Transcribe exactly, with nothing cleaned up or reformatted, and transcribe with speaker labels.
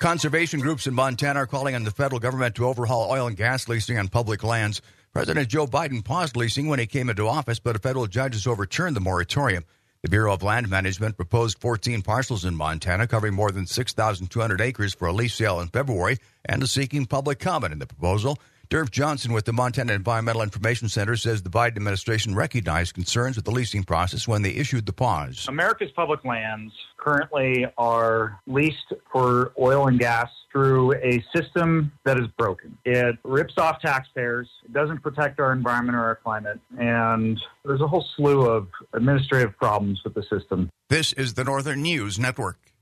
Speaker 1: Conservation groups in Montana are calling on the federal government to overhaul oil and gas leasing on public lands. President Joe Biden paused leasing when he came into office, but a federal judge has overturned the moratorium. The Bureau of Land Management proposed fourteen parcels in Montana, covering more than six thousand two hundred acres for a lease sale in February, and is seeking public comment in the proposal. Derv Johnson with the Montana Environmental Information Center says the Biden administration recognized concerns with the leasing process when they issued the pause.
Speaker 2: America's public lands currently are leased for oil and gas through a system that is broken. It rips off taxpayers, it doesn't protect our environment or our climate, and there's a whole slew of administrative problems with the system.
Speaker 1: This is the Northern News Network.